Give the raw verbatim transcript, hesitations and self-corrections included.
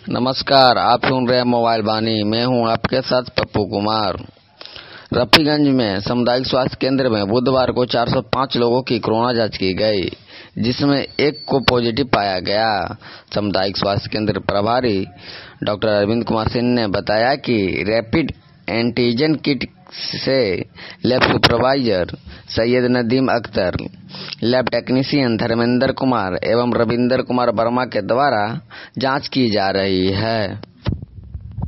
नमस्कार, आप सुन रहे हैं मोबाइल बानी। मैं हूं आपके साथ पप्पू कुमार। रफीगंज में सामुदायिक स्वास्थ्य केंद्र में बुधवार को चार सौ पाँच लोगों की कोरोना जांच की गई, जिसमें एक को पॉजिटिव पाया गया। सामुदायिक स्वास्थ्य केंद्र प्रभारी डॉक्टर अरविंद कुमार सिंह ने बताया कि रैपिड एंटीजन किट से lab supervisor Syed Nadeem Akhtar, lab technician Dharmendra Kumar एवं रविंदर कुमार वर्मा के द्वारा जांच की जा रही है।